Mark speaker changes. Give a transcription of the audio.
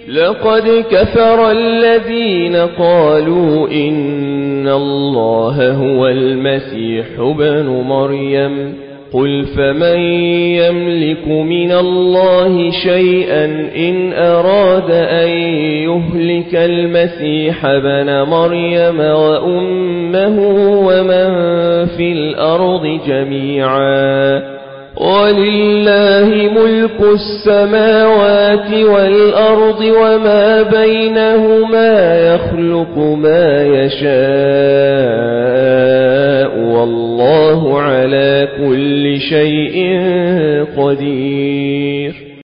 Speaker 1: لقد كفر الذين قالوا إن الله هو المسيح ابن مريم قل فمن يملك من الله شيئا إن أراد أن يهلك المسيح ابن مريم وأمه ومن في الأرض جميعا ولله ملك السماوات والأرض وما بينهما يخلق ما يشاء والله على كل شيء قدير.